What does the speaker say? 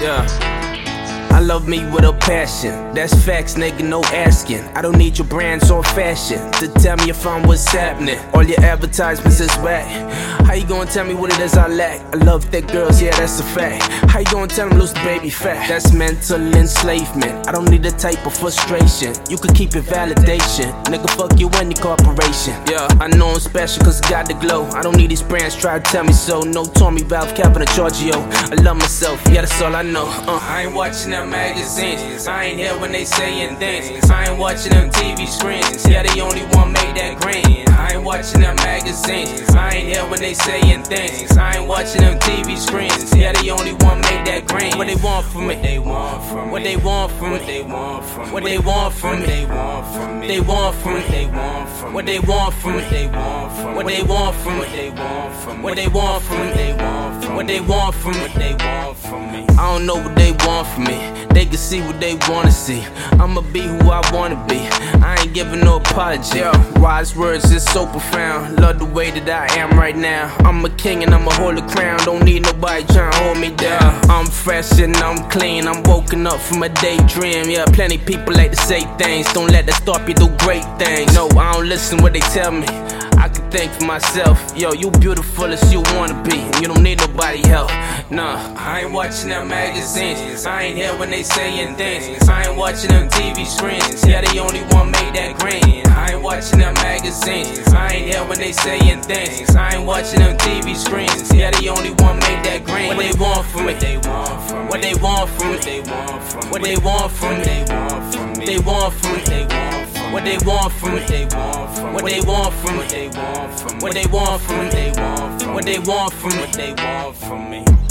Yeah. I love me with a passion. That's facts, nigga, no asking. I don't need your brands or fashion to tell me if I'm what's happening. All your advertisements is whack. How you gonna tell me what it is I lack? I love thick girls, yeah, that's a fact. How you gonna tell them lose the baby fat? That's mental enslavement. I don't need a type of frustration. You could keep your validation. Nigga, fuck you and your corporation. Yeah, I know I'm special cause I got the glow. I don't need these brands, try to tell me so. No Tommy, Valve, Captain, or Giorgio. I love myself, yeah, that's all I know. I ain't watching them magazines. I ain't here when they saying things. I ain't watching them TV screens. Yeah, they only one made that green. I ain't watching them magazines. I ain't here when they saying things. I ain't watching them TV screens. Yeah, they only one made that green. What they want from me? What they want from me? What they want from me? What they want from me? What they want from me? What they want from me? What they want from me? What they want from me? What they want from me? What they want from me? What they want from me? I don't know what they want from me. They can see what they wanna see. I'ma be who I wanna be. I ain't giving no apology. Wise words is so profound. Love the way that I am right now. I'm a king and I'ma hold the crown. Don't need nobody trying to hold me down. I'm fresh and I'm clean. I'm woken up from a daydream. Yeah, plenty people like to say things. Don't let that stop you do great things. No, I don't listen what they tell me. I can think for myself. Yo, you beautiful as you wanna be. You don't need nobody help. Nah, I ain't watching them magazines. I ain't here when they saying things. I ain't watching them TV screens. Yeah, they only one made that green. I ain't watching them magazines. I ain't here when they saying things. I ain't watching them TV screens. Yeah, they only one made that green. What they want from me? What they want from me? What they want from me? What they want from me? What they want from me? What they want from me? What they want from me? What they want from me? What they want from me? What they want from me? What they want from me?